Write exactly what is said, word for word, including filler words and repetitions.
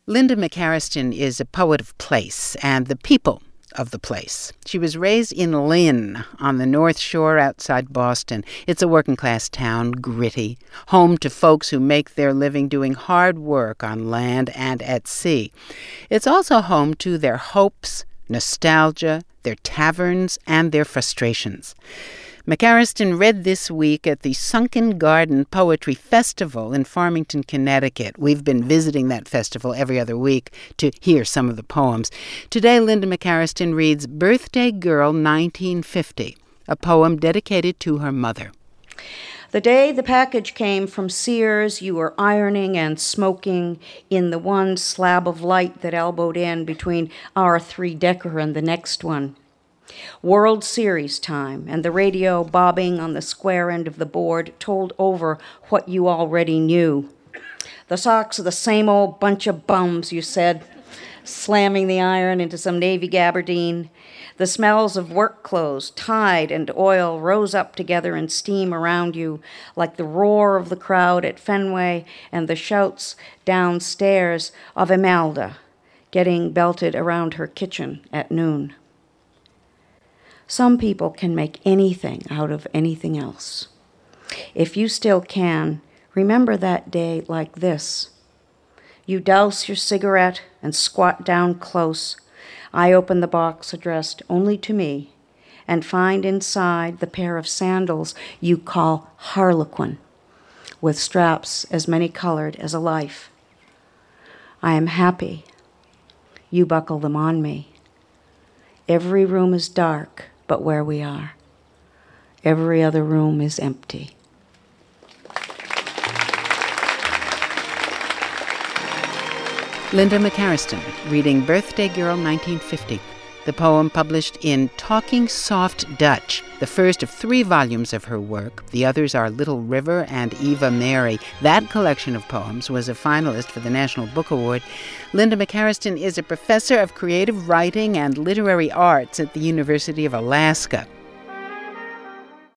Linda McCarriston is a poet of place and the people of the place. She was raised in Lynn on the North Shore outside Boston. It's a working-class town, gritty, home to folks who make their living doing hard work on land and at sea. It's also home to their hopes, nostalgia, their taverns, and their frustrations. McCarriston read this week at the Sunken Garden Poetry Festival in Farmington, Connecticut. We've been visiting that festival every other week to hear some of the poems. Today, Linda McCarriston reads Birthday Girl nineteen fifty, a poem dedicated to her mother. The day the package came from Sears, you were ironing and smoking in the one slab of light that elbowed in between our three-decker and the next one. World Series time, and the radio bobbing on the square end of the board told over what you already knew. The Sox are the same old bunch of bums, you said, slamming the iron into some navy gabardine. The smells of work clothes, Tide and oil rose up together in steam around you, like the roar of the crowd at Fenway and the shouts downstairs of Imelda getting belted around her kitchen at noon. Some people can make anything out of anything else. If you still can, remember that day like this. You douse your cigarette and squat down close. I open the box addressed only to me and find inside the pair of sandals you call Harlequin, with straps as many-colored as a life. I am happy. You buckle them on me. Every room is dark but where we are. Every other room is empty. Linda McCarriston reading Birthday Girl nineteen fifty, the poem published in Talking Soft Dutch, the first of three volumes of her work. The others are Little River and Eva Mary. That collection of poems was a finalist for the National Book Award. Linda McCarriston is a professor of creative writing and literary arts at the University of Alaska.